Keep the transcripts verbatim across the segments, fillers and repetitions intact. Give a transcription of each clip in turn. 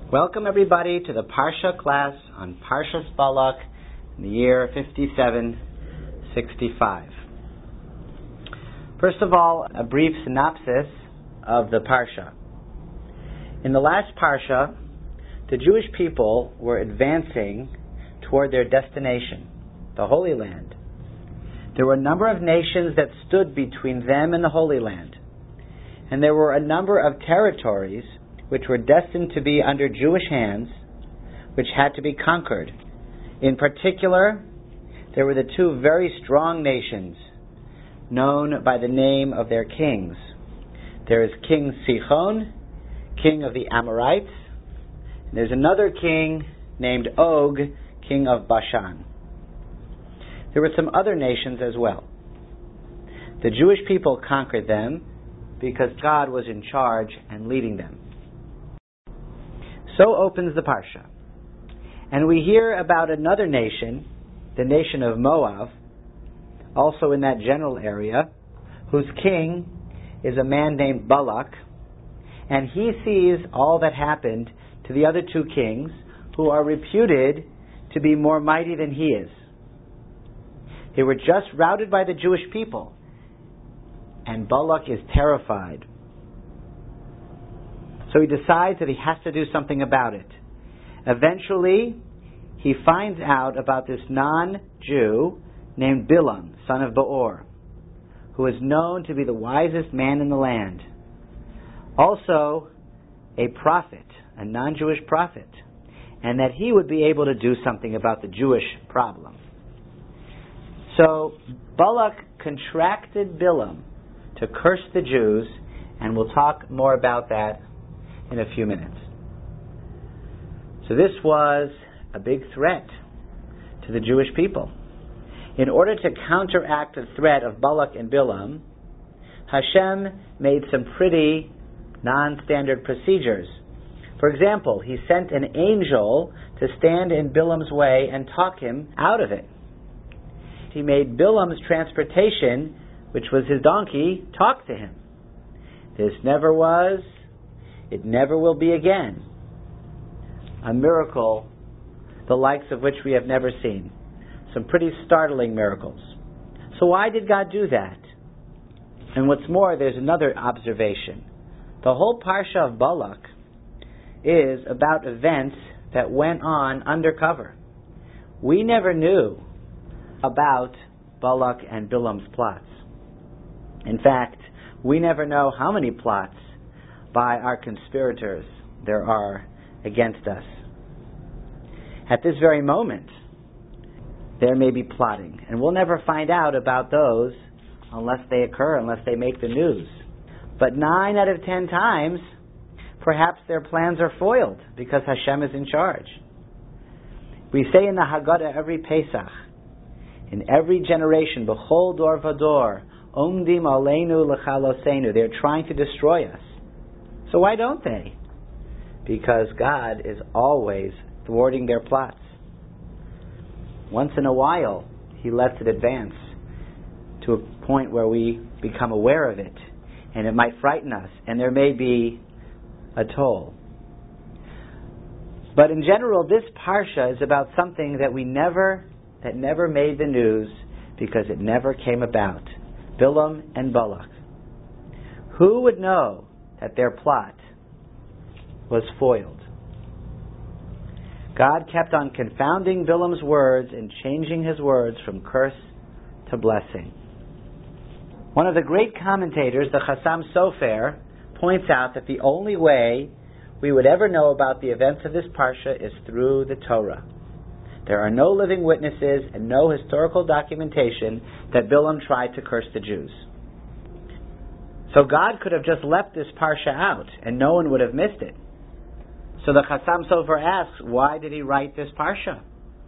Welcome everybody to the Parsha class on Parshas Balak in the year fifty-seven sixty-five. First of all, a brief synopsis of the Parsha. In the last Parsha, the Jewish people were advancing toward their destination, the Holy Land. There were a number of nations that stood between them and the Holy Land, and there were a number of territories which were destined to be under Jewish hands, which had to be conquered. In particular, there were the two very strong nations, known by the name of their kings. There is King Sichon, king of the Amorites, and there's another king named Og, king of Bashan. There were some other nations as well. The Jewish people conquered them because God was in charge and leading them. So opens the Parsha. And we hear about another nation, the nation of Moab, also in that general area, whose king is a man named Balak, and he sees all that happened to the other two kings, who are reputed to be more mighty than he is. They were just routed by the Jewish people, and Balak is terrified. So he decides that he has to do something about it. Eventually, he finds out about this non-Jew named Bilam, son of Beor, who is known to be the wisest man in the land. Also, a prophet, a non-Jewish prophet, and that he would be able to do something about the Jewish problem. So, Balak contracted Bilam to curse the Jews, and we'll talk more about that in a few minutes. So this was a big threat to the Jewish people. In order to counteract the threat of Balak and Bilam, Hashem made some pretty non-standard procedures. For example, he sent an angel to stand in Bilam's way and talk him out of it. He made Bilam's transportation, which was his donkey, talk to him. This never was, it never will be again. A miracle, the likes of which we have never seen. Some pretty startling miracles. So why did God do that? And what's more, there's another observation. The whole Parsha of Balak is about events that went on undercover. We never knew about Balak and Bilam's plots. In fact, we never know how many plots by our conspirators there are against us. At this very moment, there may be plotting, and we'll never find out about those unless they occur, unless they make the news. But nine out of ten times, perhaps their plans are foiled because Hashem is in charge. We say in the Haggadah every Pesach, in every generation, B'chol dor v'dor, Omdim aleinu l'chalosenu, they're trying to destroy us. So why don't they? Because God is always thwarting their plots. Once in a while, He lets it advance to a point where we become aware of it, and it might frighten us, and there may be a toll. But in general, this Parsha is about something that we never, that never made the news because it never came about. Bilam and Balak. Who would know that their plot was foiled? God kept on confounding Bilam's words and changing his words from curse to blessing. One of the great commentators, the Chassam Sofer, points out that the only way we would ever know about the events of this Parsha is through the Torah. There are no living witnesses and no historical documentation that Bilam tried to curse the Jews. So God could have just left this Parsha out and no one would have missed it. So the Chassam Sofer asks, why did he write this Parsha?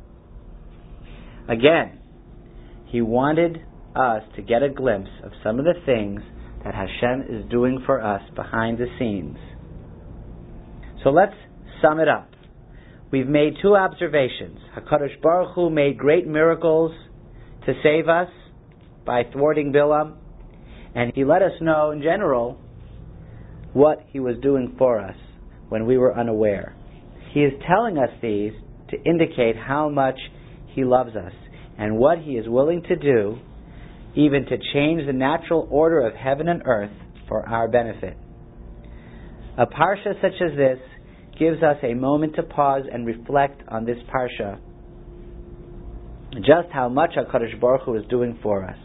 Again, he wanted us to get a glimpse of some of the things that Hashem is doing for us behind the scenes. So let's sum it up. We've made two observations. HaKadosh Baruch Hu made great miracles to save us by thwarting Bilam, and He let us know in general what He was doing for us when we were unaware. He is telling us these to indicate how much He loves us and what He is willing to do, even to change the natural order of heaven and earth for our benefit. A parsha such as this gives us a moment to pause and reflect on this parsha, just how much HaKadosh Baruch Hu is doing for us.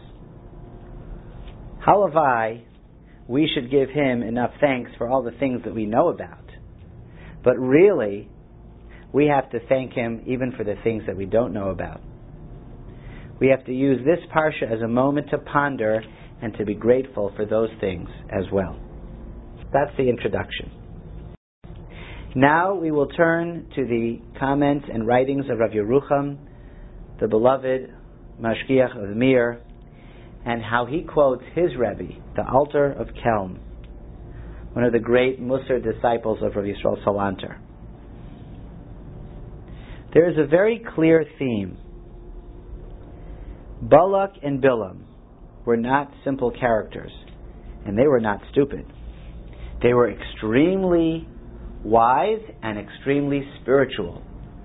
Halavai, we should give Him enough thanks for all the things that we know about. But really, we have to thank Him even for the things that we don't know about. We have to use this parsha as a moment to ponder and to be grateful for those things as well. That's the introduction. Now we will turn to the comments and writings of Rav Yerucham, the beloved Mashgiach of Mir, and how he quotes his Rebbe, the Alter of Kelm, one of the great Musar disciples of Rav Yisrael Salanter. There is a very clear theme. Balak and Bilam were not simple characters, and they were not stupid. They were extremely wise and extremely spiritual.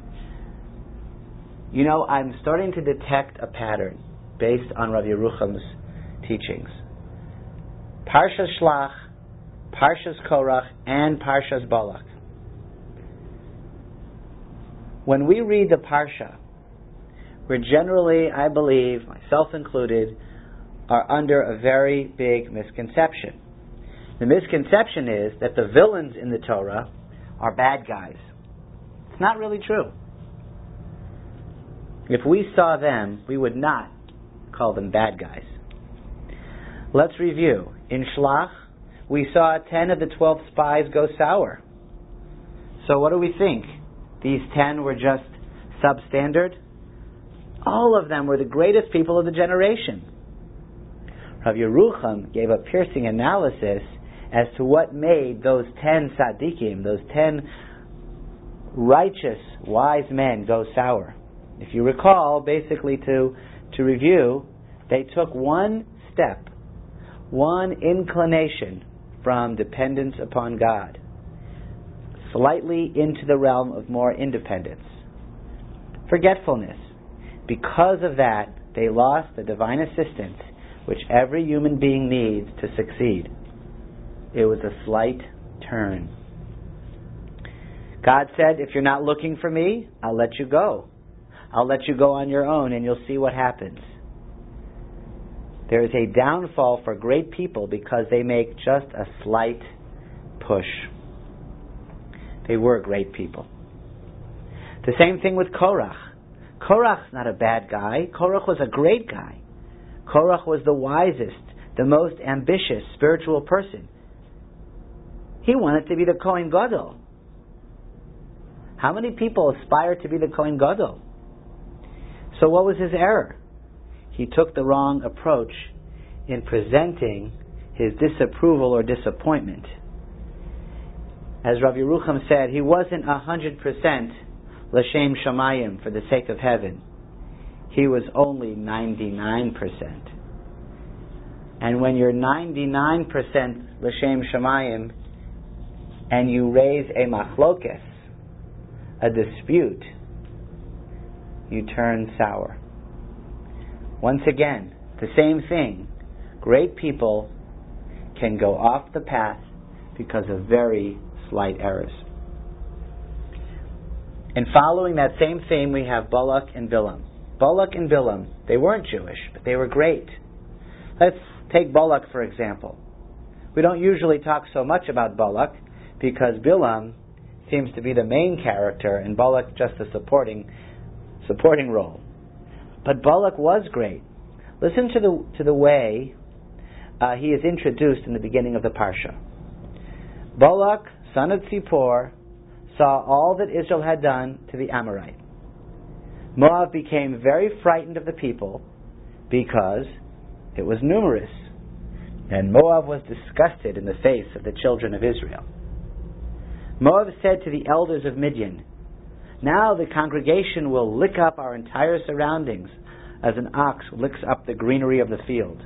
You know, I'm starting to detect a pattern based on Rav Yerucham's teachings. Parshas Shlach, Parshas Korach, and Parshas Balak. When we read the Parsha, we're generally, I believe, myself included, are under a very big misconception. The misconception is that the villains in the Torah are bad guys. It's not really true. If we saw them, we would not call them bad guys. Let's review. In Shlach, we saw ten of the twelve spies go sour. So what do we think? These ten were just substandard? All of them were the greatest people of the generation. Rav Yerucham gave a piercing analysis as to what made those ten tzaddikim, those ten righteous, wise men go sour. If you recall, basically to, to review, they took one step, one inclination from dependence upon God, slightly into the realm of more independence. Forgetfulness. Because of that, they lost the divine assistance which every human being needs to succeed. It was a slight turn. God said, if you're not looking for me, I'll let you go. I'll let you go on your own and you'll see what happens. There is a downfall for great people because they make just a slight push. They were great people. The same thing with Korach. Korach's not a bad guy. Korach was a great guy. Korach was the wisest, the most ambitious spiritual person. He wanted to be the Kohen Gadol. How many people aspire to be the Kohen Gadol? So what was his error? He took the wrong approach in presenting his disapproval or disappointment. As Rav Yerucham said, he wasn't a hundred percent l'shem shamayim, for the sake of heaven. He was only ninety-nine percent. And when you're ninety-nine percent l'shem shamayim and you raise a machlokes, a dispute, you turn sour. Once again, the same thing. Great people can go off the path because of very slight errors. And following that same theme, we have Balak and Bilam. Balak and Bilam, they weren't Jewish, but they were great. Let's take Balak, for example. We don't usually talk so much about Balak because Bilam seems to be the main character and Balak just a supporting supporting role. But Balak was great. Listen to the to the way uh, he is introduced in the beginning of the Parsha. Balak, son of Zippor, saw all that Israel had done to the Amorite. Moab became very frightened of the people because it was numerous, and Moab was disgusted in the face of the children of Israel. Moab said to the elders of Midian, now the congregation will lick up our entire surroundings as an ox licks up the greenery of the field.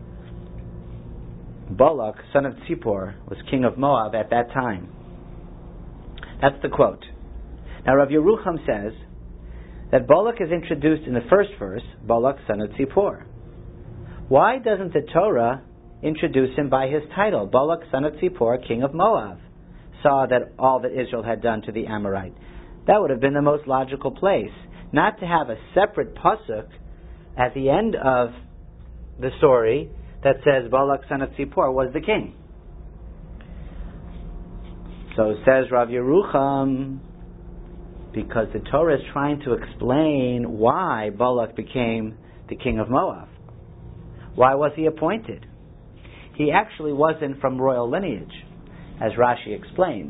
Balak, son of Zippor, was king of Moab at that time. That's the quote. Now Rav Yerucham says that Balak is introduced in the first verse, Balak son of Zippor. Why doesn't the Torah introduce him by his title, Balak son of Zippor, king of Moab, saw that all that Israel had done to the Amorite? That would have been the most logical place, not to have a separate pasuk at the end of the story that says Balak son of Zippor was the king. So says Rav Yerucham, because the Torah is trying to explain why Balak became the king of Moab. Why was he appointed? He actually wasn't from royal lineage, as Rashi explains.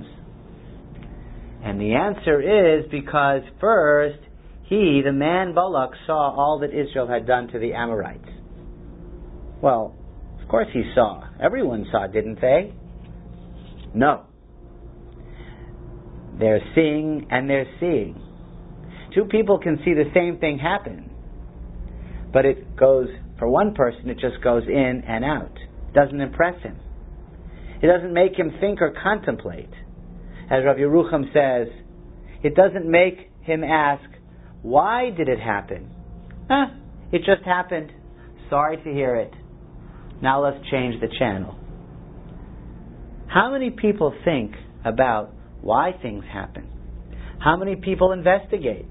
And the answer is because first, he, the man Balak, saw all that Israel had done to the Amorites. Well, of course he saw. Everyone saw, didn't they? No. They're seeing and they're seeing. Two people can see the same thing happen, but it goes, for one person, it just goes in and out. It doesn't impress him. It doesn't make him think or contemplate. As Rav Yerucham says, it doesn't make him ask, why did it happen? Huh, it just happened. Sorry to hear it. Now let's change the channel. How many people think about why things happen? How many people investigate?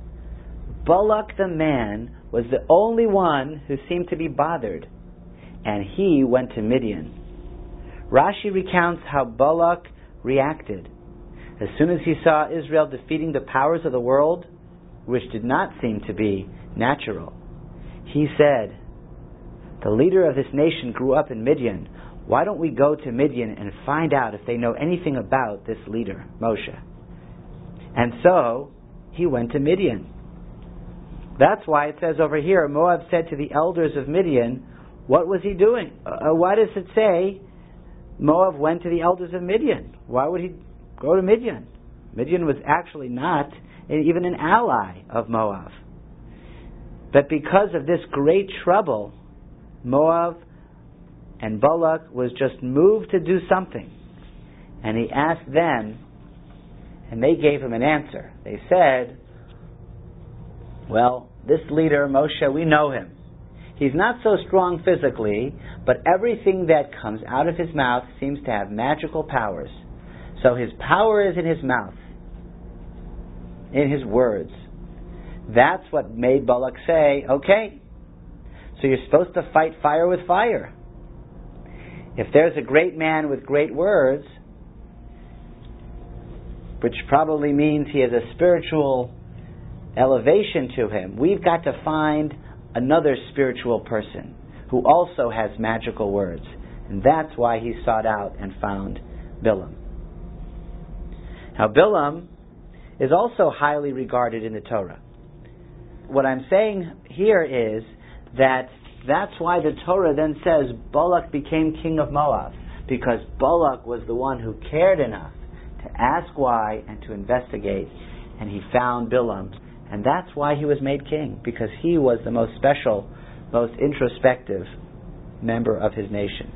Balak the man was the only one who seemed to be bothered, and he went to Midian. Rashi recounts how Balak reacted. As soon as he saw Israel defeating the powers of the world, which did not seem to be natural, he said, the leader of this nation grew up in Midian. Why don't we go to Midian and find out if they know anything about this leader, Moshe? And so, he went to Midian. That's why it says over here, Moab said to the elders of Midian, what was he doing? Uh, why does it say Moab went to the elders of Midian? Why would he go to Midian? Midian was actually not even an ally of Moab. But because of this great trouble, Moab and Balak was just moved to do something. And he asked them, and they gave him an answer. They said, well, this leader, Moshe, we know him. He's not so strong physically, but everything that comes out of his mouth seems to have magical powers. So his power is in his mouth, in his words. That's what made Balak say, okay, so you're supposed to fight fire with fire. If there's a great man with great words, which probably means he has a spiritual elevation to him, we've got to find another spiritual person who also has magical words. And that's why he sought out and found Bilam. Now, Bilam is also highly regarded in the Torah. What I'm saying here is that that's why the Torah then says Balak became king of Moab, because Balak was the one who cared enough to ask why and to investigate, and he found Bilam. And that's why he was made king, because he was the most special, most introspective member of his nation.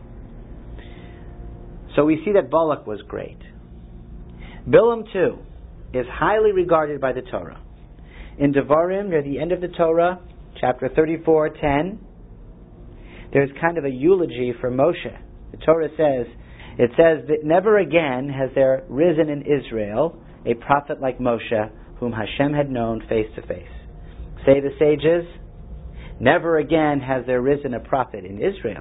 So we see that Balak was great. Bilam, too, is highly regarded by the Torah. In Devarim, near the end of the Torah, chapter thirty-four, ten, there's kind of a eulogy for Moshe. The Torah says, it says that never again has there risen in Israel a prophet like Moshe, whom Hashem had known face to face. Say the sages, never again has there risen a prophet in Israel,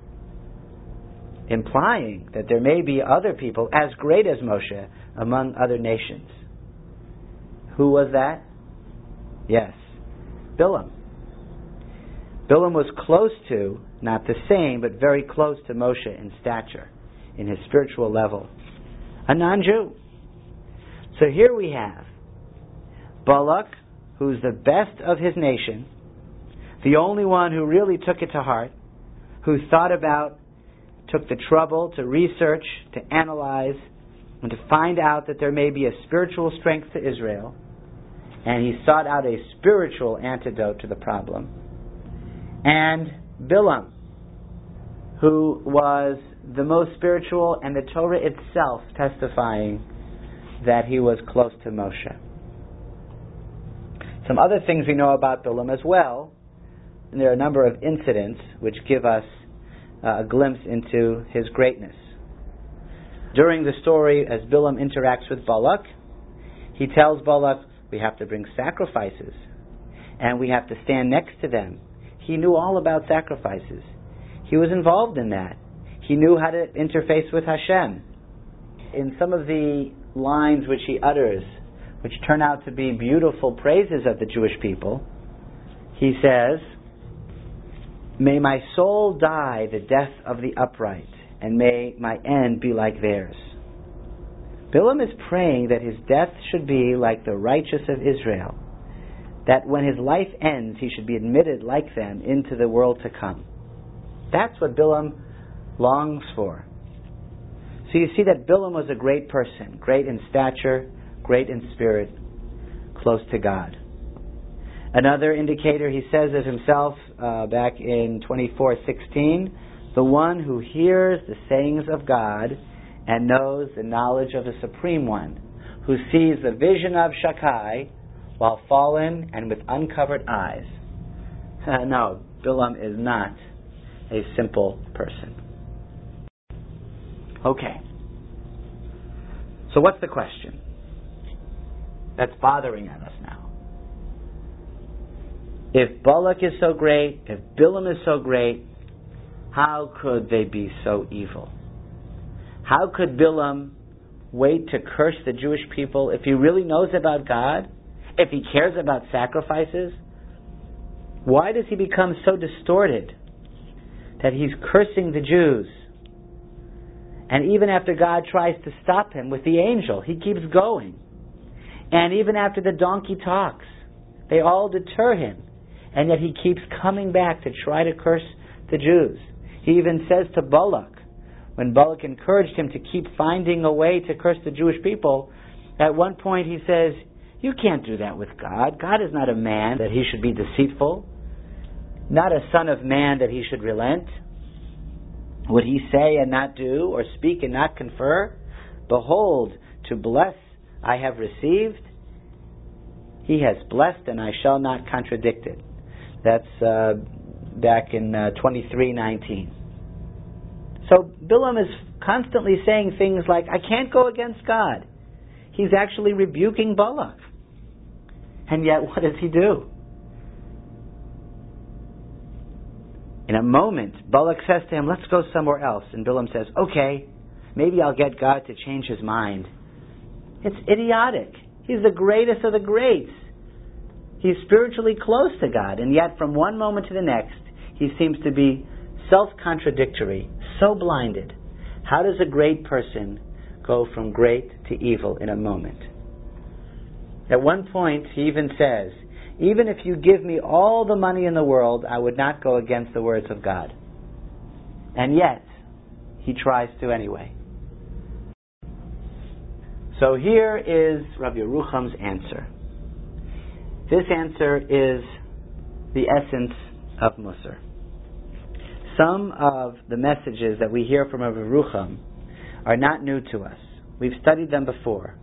implying that there may be other people as great as Moshe among other nations. Who was that? Yes, Bilam. Bilam was close to, not the same, but very close to Moshe in stature, in his spiritual level. A non-Jew. So here we have Balak, who's the best of his nation, the only one who really took it to heart, who thought about, took the trouble to research, to analyze, and to find out that there may be a spiritual strength to Israel, and he sought out a spiritual antidote to the problem. And Bilam, who was the most spiritual, and the Torah itself testifying that he was close to Moshe. Some other things we know about Bilam as well, and there are a number of incidents which give us uh, a glimpse into his greatness. During the story, as Bilam interacts with Balak, he tells Balak, we have to bring sacrifices, and we have to stand next to them. He knew all about sacrifices. He was involved in that. He knew how to interface with Hashem. In some of the lines which he utters, which turn out to be beautiful praises of the Jewish people, he says, may my soul die the death of the upright, and may my end be like theirs. Bilam is praying that his death should be like the righteous of Israel, that when his life ends, he should be admitted like them into the world to come. That's what Bilam longs for. So you see that Bilam was a great person, great in stature, great in spirit, close to God. Another indicator, he says of himself uh, back in twenty-four sixteen, the one who hears the sayings of God and knows the knowledge of the Supreme One, who sees the vision of Shakai while fallen and with uncovered eyes. Uh, no, Bilam is not a simple person. Okay. So what's the question that's bothering us now? If Balak is so great, if Bilam is so great, how could they be so evil? How could Bilam wait to curse the Jewish people if he really knows about God? If he cares about sacrifices? Why does he become so distorted that he's cursing the Jews? And even after God tries to stop him with the angel, he keeps going. And even after the donkey talks, they all deter him. And yet he keeps coming back to try to curse the Jews. He even says to Balak, when Balak encouraged him to keep finding a way to curse the Jewish people, at one point he says, you can't do that with God. God is not a man that he should be deceitful, not a son of man that he should relent. Would he say and not do, or speak and not confer? Behold, to bless I have received. He has blessed, and I shall not contradict it. That's uh, back in uh, twenty-three nineteen. So Bilam is constantly saying things like, I can't go against God. He's actually rebuking Balak. And yet, what does he do? In a moment, Balak says to him, let's go somewhere else. And Bilam says, okay, maybe I'll get God to change his mind. It's idiotic. He's the greatest of the greats. He's spiritually close to God. And yet, from one moment to the next, he seems to be self-contradictory, so blinded. How does a great person go from great to evil in a moment? At one point, he even says, even if you give me all the money in the world, I would not go against the words of God. And yet, he tries to anyway. So here is Rav Yerucham's answer. This answer is the essence of Musar. Some of the messages that we hear from Rav Yerucham are not new to us. We've studied them before.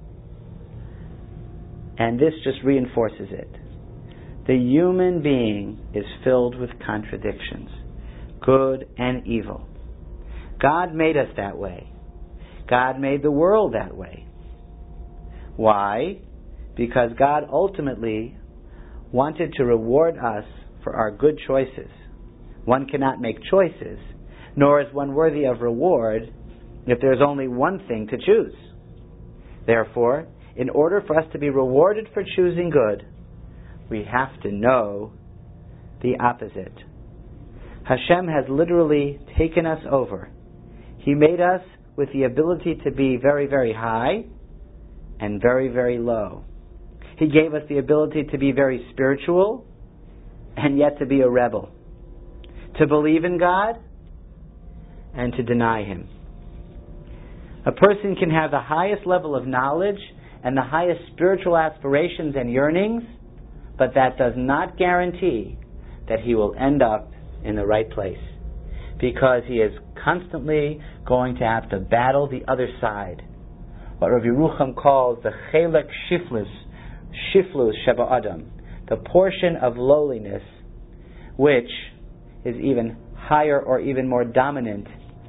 And this just reinforces it. The human being is filled with contradictions, good and evil. God made us that way. God made the world that way. Why? Because God ultimately wanted to reward us for our good choices. One cannot make choices, nor is one worthy of reward if there's only one thing to choose. Therefore, in order for us to be rewarded for choosing good, we have to know the opposite. Hashem has literally taken us over. He made us with the ability to be very, very high and very, very low. He gave us the ability to be very spiritual and yet to be a rebel. To believe in God and to deny Him. A person can have the highest level of knowledge and the highest spiritual aspirations and yearnings, but that does not guarantee that he will end up in the right place, because he is constantly going to have to battle the other side. What Rav Yerucham calls the chelek shiflus, shiflus sheba adam, the portion of lowliness which is even higher or even more dominant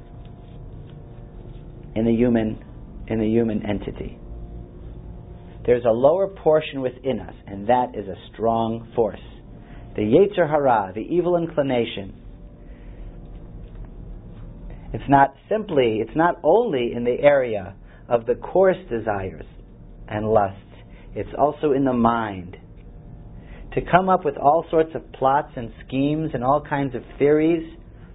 in the human in the human entity. There's a lower portion within us, and that is a strong force. The Yetzer Hara, the evil inclination. It's not simply, it's not only in the area of the coarse desires and lusts, it's also in the mind. To come up with all sorts of plots and schemes and all kinds of theories,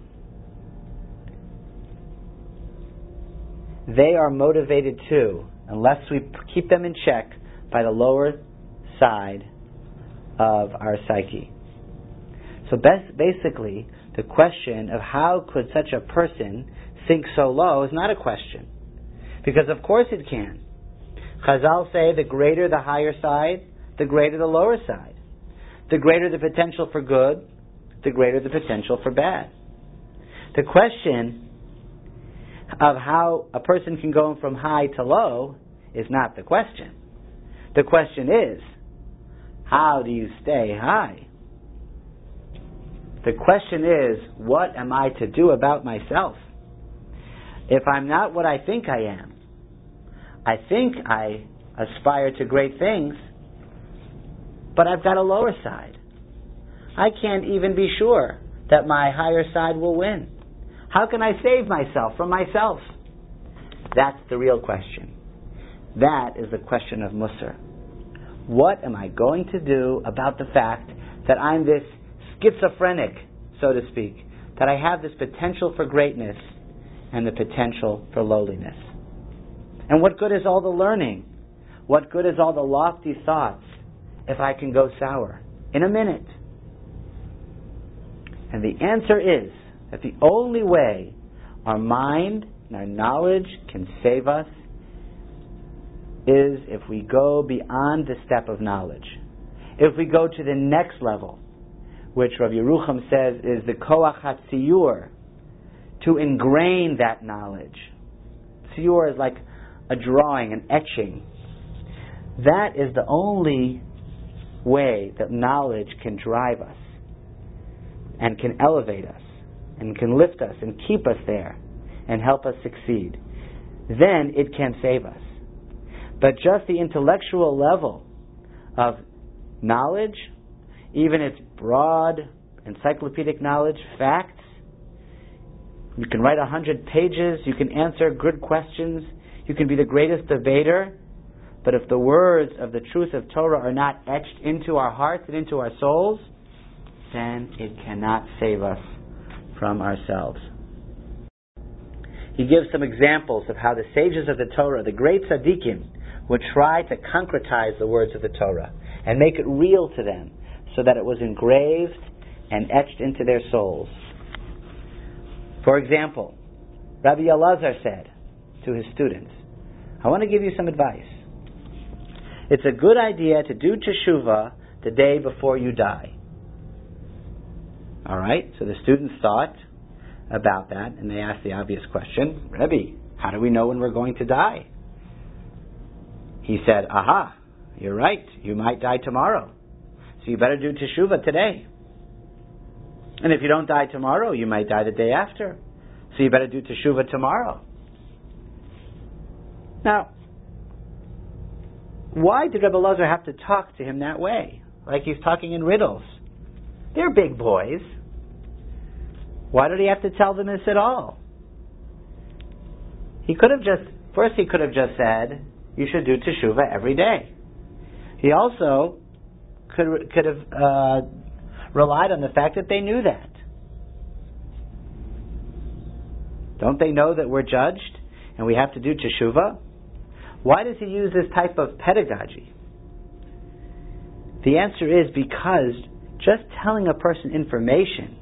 they are motivated too, unless we keep them in check, by the lower side of our psyche. So best, basically, the question of how could such a person sink so low is not a question. Because of course it can. Chazal say the greater the higher side, the greater the lower side. The greater the potential for good, the greater the potential for bad. The question of how a person can go from high to low is not the question. The question is, how do you stay high? The question is, what am I to do about myself? If I'm not what I think I am, I think I aspire to great things, but I've got a lower side. I can't even be sure that my higher side will win. How can I save myself from myself? That's the real question. That is the question of Musar. What am I going to do about the fact that I'm this schizophrenic, so to speak, that I have this potential for greatness and the potential for lowliness? And what good is all the learning? What good is all the lofty thoughts if I can go sour in a minute? And the answer is that the only way our mind and our knowledge can save us is if we go beyond the step of knowledge. If we go to the next level, which Rav Yerucham says is the koach hatziyur, to ingrain that knowledge. Tziyur is like a drawing, an etching. That is the only way that knowledge can drive us and can elevate us and can lift us and keep us there and help us succeed. Then it can save us. But just the intellectual level of knowledge, even its broad encyclopedic knowledge, facts, you can write a hundred pages, you can answer good questions, you can be the greatest debater, but if the words of the truth of Torah are not etched into our hearts and into our souls, then it cannot save us from ourselves. He gives some examples of how the sages of the Torah, the great tzaddikim, would try to concretize the words of the Torah and make it real to them so that it was engraved and etched into their souls. For example, Rabbi Elazar said to his students, I want to give you some advice. It's a good idea to do teshuvah the day before you die. Alright, so the students thought about that and they asked the obvious question, Rebbe, how do we know when we're going to die? He said, aha, you're right, you might die tomorrow. So you better do teshuvah today. And if you don't die tomorrow, you might die the day after. So you better do teshuvah tomorrow. Now, why did Rebbe Elazar have to talk to him that way? Like he's talking in riddles. They're big boys. Why did he have to tell them this at all? He could have just, first he could have just said, you should do teshuvah every day. He also could could have uh, relied on the fact that they knew that. Don't they know that we're judged and we have to do teshuvah? Why does he use this type of pedagogy? The answer is because just telling a person information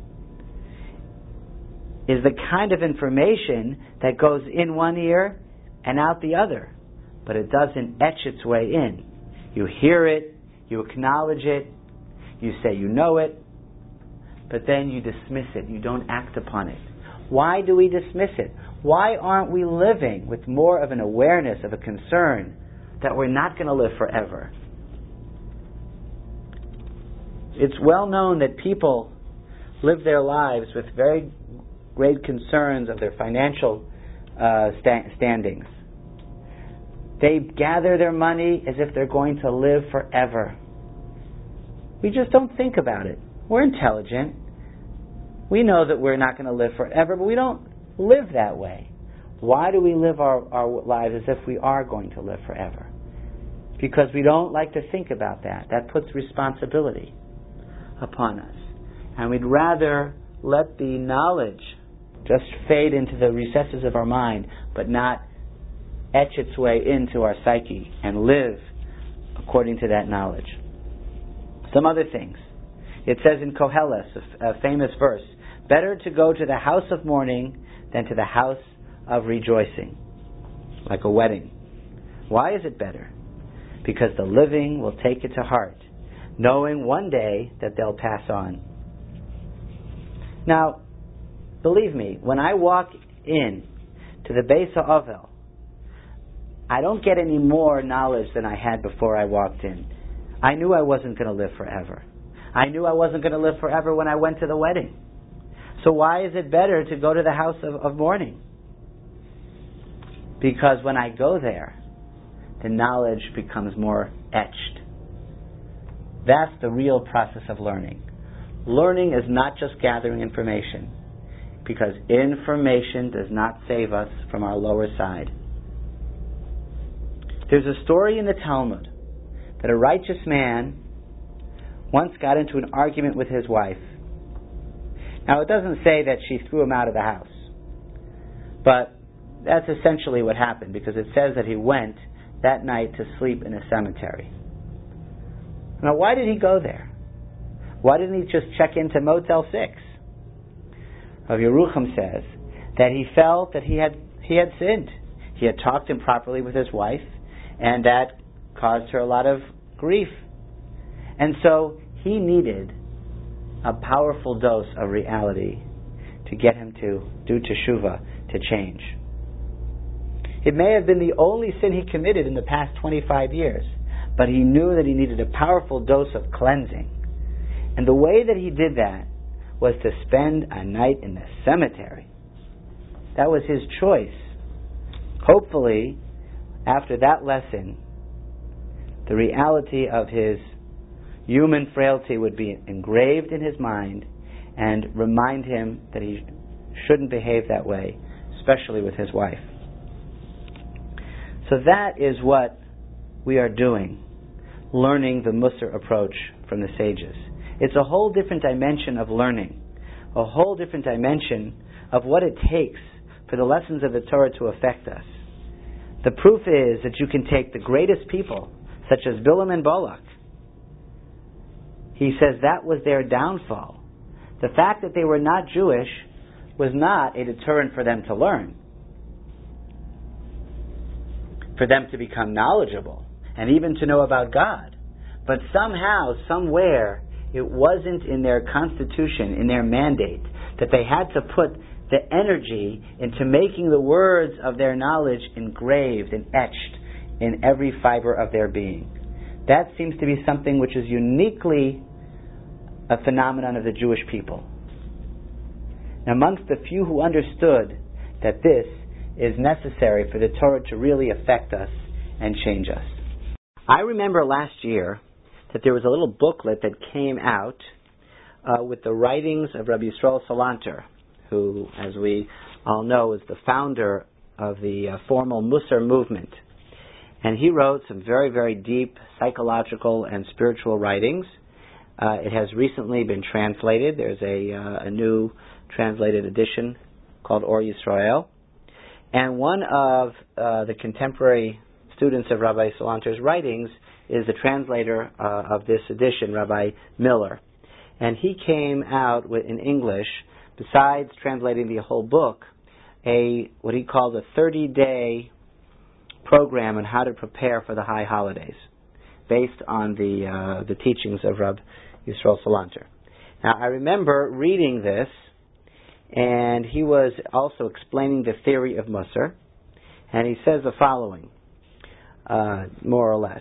is the kind of information that goes in one ear and out the other, but it doesn't etch its way in. You hear it, you acknowledge it, you say you know it, but then you dismiss it, you don't act upon it. Why do we dismiss it? Why aren't we living with more of an awareness, of a concern that we're not going to live forever? it's well known that people live their lives with very great concerns of their financial uh, sta- standings. They gather their money as if they're going to live forever. We just don't think about it. We're intelligent. We know that we're not going to live forever, but we don't live that way. Why do we live our, our lives as if we are going to live forever? Because we don't like to think about that. That puts responsibility upon us. And we'd rather let the knowledge just fade into the recesses of our mind, but not etch its way into our psyche and live according to that knowledge. Some other things. It says in Koheles, a, a famous verse, better to go to the house of mourning than to the house of rejoicing, like a wedding. Why is it better? Because the living will take it to heart, knowing one day that they'll pass on. Now, believe me, when I walk in to the Beis HaOvel, I don't get any more knowledge than I had before I walked in. I knew I wasn't going to live forever. I knew I wasn't going to live forever when I went to the wedding. So why is it better to go to the house of, of mourning? Because when I go there, the knowledge becomes more etched. That's the real process of learning. Learning is not just gathering information, because information does not save us from our lower side. There's a story in the Talmud that a righteous man once got into an argument with his wife. Now, it doesn't say that she threw him out of the house, but that's essentially what happened, because it says that he went that night to sleep in a cemetery. Now, why did he go there? Why didn't he just check into Motel six? Rav Yerucham says that he felt that he had he had sinned. He had talked improperly with his wife, and that caused her a lot of grief. And so he needed a powerful dose of reality to get him to do teshuvah, to change. It may have been the only sin he committed in the past twenty-five years, but he knew that he needed a powerful dose of cleansing. And the way that he did that was to spend a night in the cemetery. That was his choice. Hopefully, after that lesson, the reality of his human frailty would be engraved in his mind and remind him that he shouldn't behave that way, especially with his wife. So that is what we are doing, learning the Musar approach from the sages. It's a whole different dimension of learning, a whole different dimension of what it takes for the lessons of the Torah to affect us. The proof is that you can take the greatest people, such as Bilam and Balak. He says that was their downfall. The fact that they were not Jewish was not a deterrent for them to learn, for them to become knowledgeable, and even to know about God. But somehow, somewhere, it wasn't in their constitution, in their mandate, that they had to put the energy into making the words of their knowledge engraved and etched in every fiber of their being. That seems to be something which is uniquely a phenomenon of the Jewish people. And amongst the few who understood that this is necessary for the Torah to really affect us and change us. I remember last year that there was a little booklet that came out uh, with the writings of Rabbi Yisrael Salanter, who, as we all know, is the founder of the uh, formal Musar movement. And he wrote some very, very deep psychological and spiritual writings. Uh, it has recently been translated. There's a, uh, a new translated edition called Or Yisrael. And one of uh, the contemporary students of Rabbi Salanter's writings is the translator uh, of this edition, Rabbi Miller. And he came out with, in English, besides translating the whole book, a what he called a thirty-day program on how to prepare for the high holidays, based on the uh, the teachings of Rabbi Yisrael Salanter. Now, I remember reading this, and he was also explaining the theory of Musar, and he says the following, uh, more or less.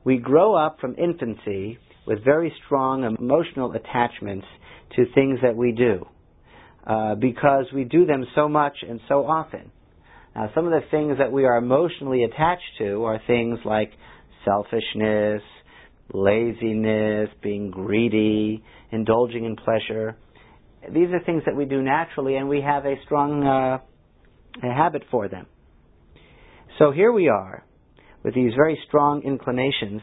we grow up from infancy with very strong emotional attachments to things that we do, uh, because we do them so much and so often. Now, some of the things that we are emotionally attached to are things like selfishness, laziness, being greedy, indulging in pleasure. These are things that we do naturally, and we have a strong uh, a habit for them. So here we are with these very strong inclinations,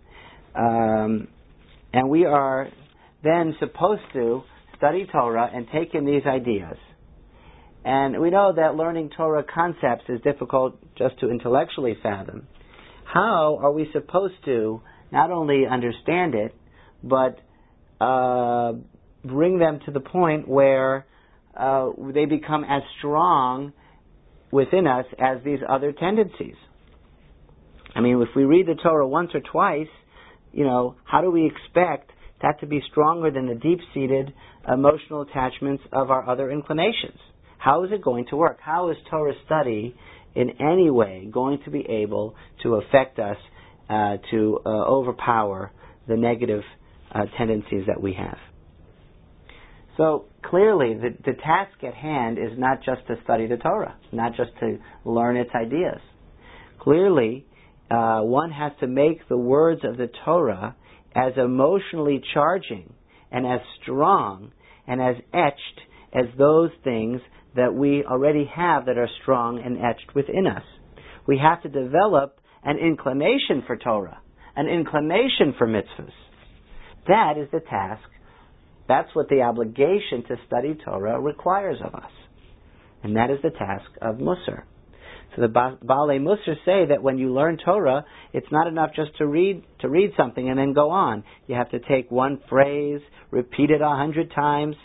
um, and we are then supposed to study Torah and take in these ideas. And we know that learning Torah concepts is difficult just to intellectually fathom. How are we supposed to not only understand it, but uh, bring them to the point where uh, they become as strong within us as these other tendencies? I mean, if we read the Torah once or twice, you know, how do we expect that to be stronger than the deep-seated emotional attachments of our other inclinations? How is it going to work? How is Torah study in any way going to be able to affect us uh, to uh, overpower the negative uh, tendencies that we have? So clearly the, the task at hand is not just to study the Torah, not just to learn its ideas. Clearly, uh, one has to make the words of the Torah as emotionally charging and as strong and as etched as those things that we already have that are strong and etched within us. We have to develop an inclination for Torah, an inclination for mitzvahs. That is the task. That's what the obligation to study Torah requires of us. And that is the task of Musar. So the ba- Baalei Musar say that when you learn Torah, it's not enough just to read to read something and then go on. You have to take one phrase, repeat it a hundred times.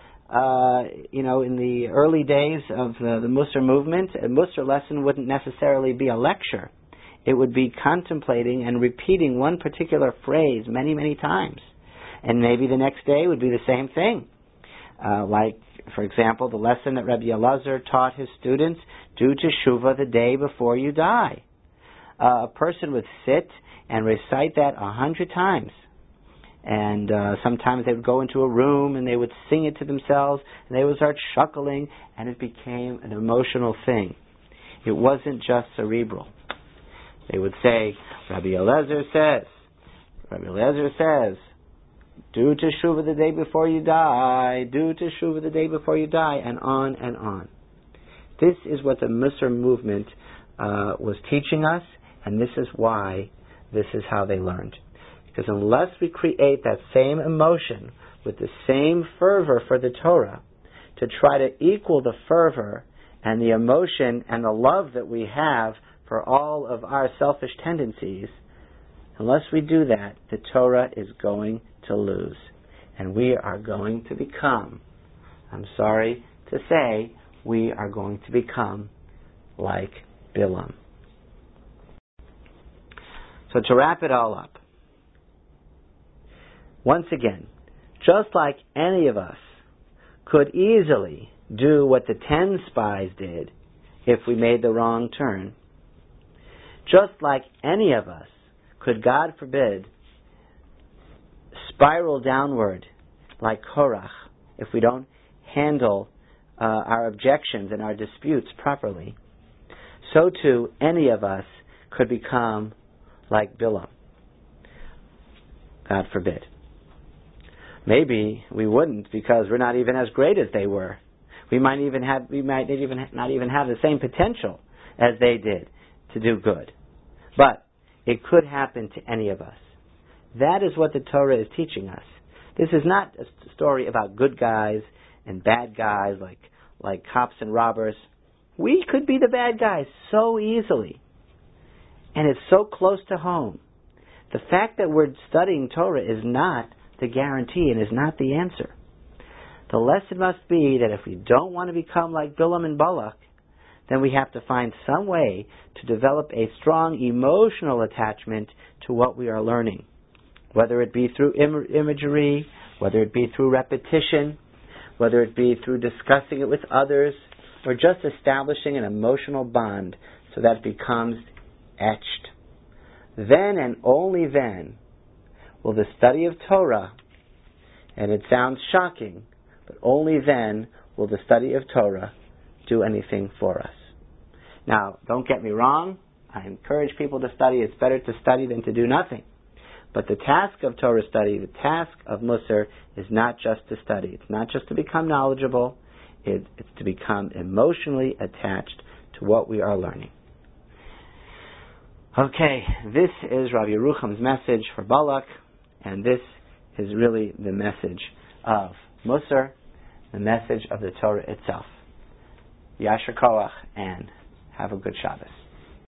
Uh, you know, in the early days of the, the Musar movement, a Musar lesson wouldn't necessarily be a lecture. It would be contemplating and repeating one particular phrase many, many times. And maybe the next day would be the same thing. Uh, like, for example, the lesson that Rabbi Elazar taught his students, do teshuvah the day before you die. Uh, a person would sit and recite that a hundred times. And uh, sometimes they would go into a room and they would sing it to themselves, and they would start chuckling, and it became an emotional thing. It wasn't just cerebral. They would say, Rabbi Elazar says, Rabbi Elazar says, do teshuvah the day before you die, do teshuvah the day before you die, and on and on. This is what the Musar movement uh, was teaching us, and this is why, this is how they learned. Because unless we create that same emotion with the same fervor for the Torah, to try to equal the fervor and the emotion and the love that we have for all of our selfish tendencies, unless we do that, the Torah is going to lose. And we are going to become, I'm sorry to say, we are going to become like Bilam. So to wrap it all up, once again, just like any of us could easily do what the ten spies did if we made the wrong turn, just like any of us could, God forbid, spiral downward like Korach if we don't handle uh, our objections and our disputes properly, so too any of us could become like Bilam. God forbid. Maybe we wouldn't, because we're not even as great as they were. We might even have we might even not even have the same potential as they did to do good. But it could happen to any of us. That is what the Torah is teaching us. This is not a story about good guys and bad guys like like cops and robbers. We could be the bad guys so easily. And it's so close to home. The fact that we're studying Torah is not the guarantee and is not the answer. The lesson must be that if we don't want to become like Bilam and Balak, then we have to find some way to develop a strong emotional attachment to what we are learning. Whether it be through im- imagery, whether it be through repetition, whether it be through discussing it with others, or just establishing an emotional bond so that it becomes etched. then and only then will the study of Torah, and it sounds shocking, but only then will the study of Torah do anything for us. Now, don't get me wrong. I encourage people to study. It's better to study than to do nothing. But the task of Torah study, the task of Musar, is not just to study. It's not just to become knowledgeable. It, it's to become emotionally attached to what we are learning. Okay, this is Rav Yerucham's message for Balak, and this is really the message of Musar, the message of the Torah itself. Yasher Koach, and have a good Shabbos.